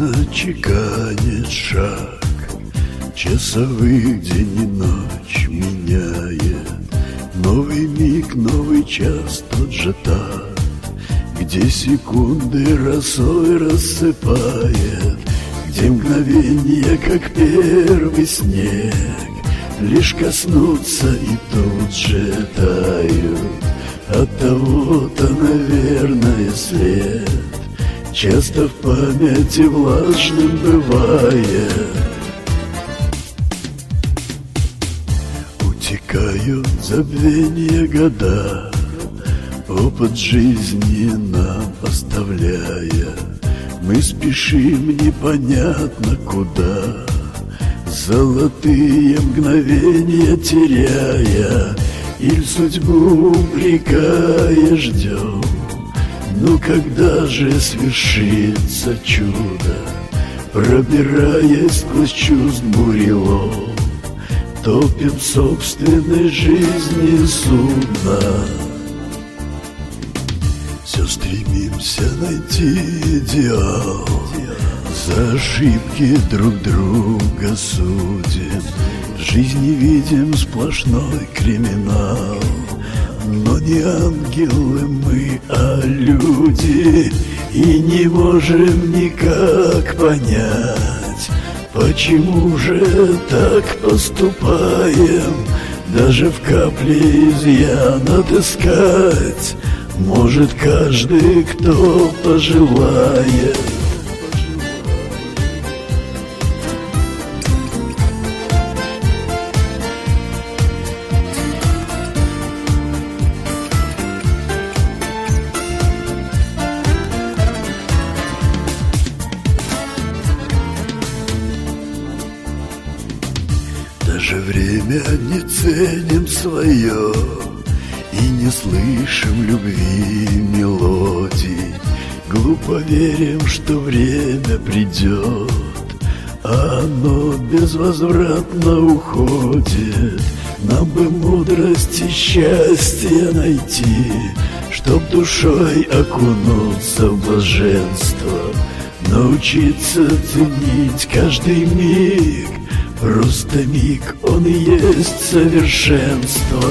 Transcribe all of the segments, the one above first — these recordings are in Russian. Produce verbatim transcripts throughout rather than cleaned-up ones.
Медленно чеканит шаг, часовых день и ночь меняет. Новый миг, новый час, тот же так, где секунды росой рассыпает, где мгновенья, как первый снег, лишь коснуться и тут же тают. От того-то, наверное, след часто в памяти влажным бывает. Утекают забвения года, опыт жизни нам оставляя. Мы спешим непонятно куда, золотые мгновения теряя, или судьбу упрекая ждем. Ну когда же свершится чудо, пробираясь сквозь чувств бурелом, топим в собственной жизни судно. Все стремимся найти идеал, за ошибки друг друга судим. В жизни видим сплошной криминал, но не ангелы мы, а люди. И не можем никак понять, почему же так поступаем. Даже в капле изъян отыскать может каждый, кто пожелает. Даже время не ценим свое и не слышим любви мелодий. Глупо верим, что время придет, а оно безвозвратно уходит. Нам бы мудрость и счастье найти, чтоб душой окунуться в блаженство, научиться ценить каждый миг. Просто миг, он и есть совершенство.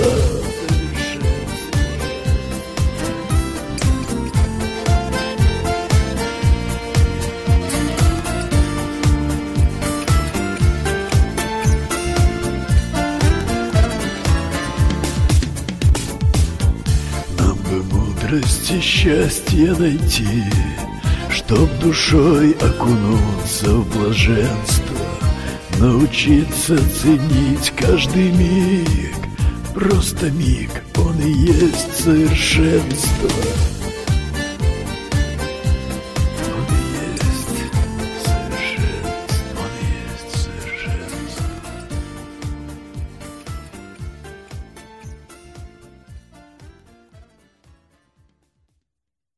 Нам бы мудрость и счастье найти, чтоб душой окунуться в блаженство, научиться ценить каждый миг. Просто миг, он и есть совершенство.